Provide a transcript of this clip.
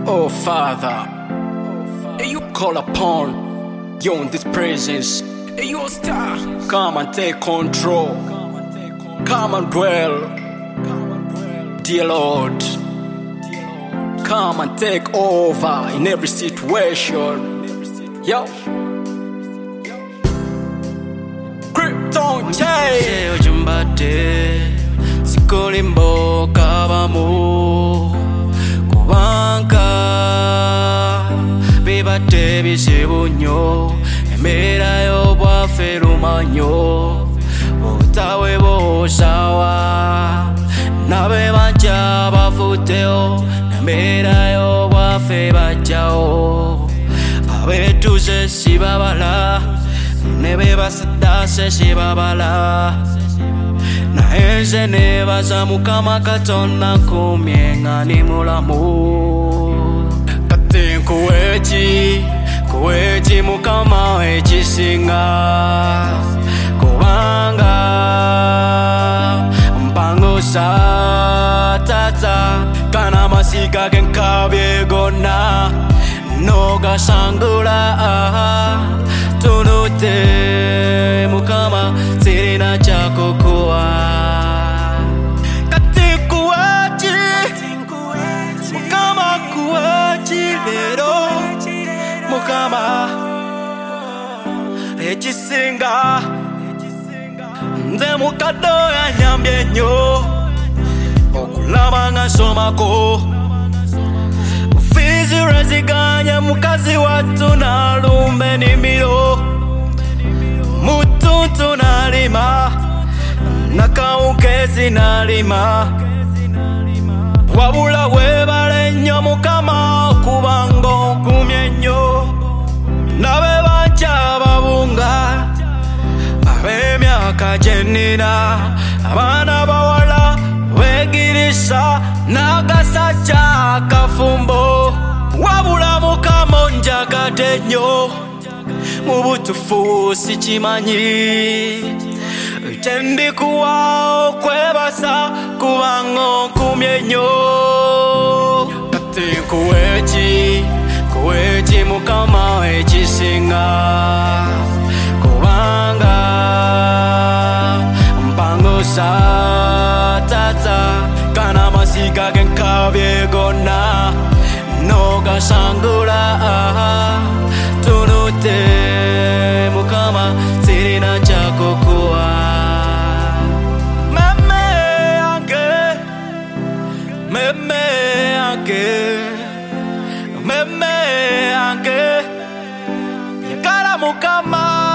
Oh Father, you call upon you in this presence. You star, come and take control. Come and dwell, dear Lord. Come and take over in every situation. Yo, Krypton J. Jumbate, Sikolimbo Kabamu, Kubanka, Bibate Bisibunyo, Emera yo Baferumanyo, Otawe Bosawa, Nabe Banja Bafuteo, Emera yo Bafebajao, Abetuze Sibabala, Nebe Basadase Sibabala. Na enze nebaza mukama katonda kumyenga ni mulamu. Kati kuwechi mukama ekisinga, kubanga mpango sa tata kana masika genkabye gonna noga sangula tunute mukama sirina chako kuwa. Kati kuwechi mukama kuwechi lero mukama ekisinga nze mukaddo yanyambye nnyo okulaba nga nsomako fizi lweziganya mukazi wattu nalumba enimiro mutuntu nalima nakawukezi nalima wabula webale nnyo mukama kubanga okumye nnyo nabe banja babunga ab'emyaka gyennina abaana bawala wegirisa n'akasajja akafumbo wabula mukama onjagadde nnyo mu butuufu sikimanyi tendikuwa okwebasa kubanga onkumye nnyo. Kati kuwechi mukama ekisinga, kubanga mpango sa tata kana masika genkabye gonna nogasangula tunute mukama sirina chako kuwa. Meme ange yakala mukama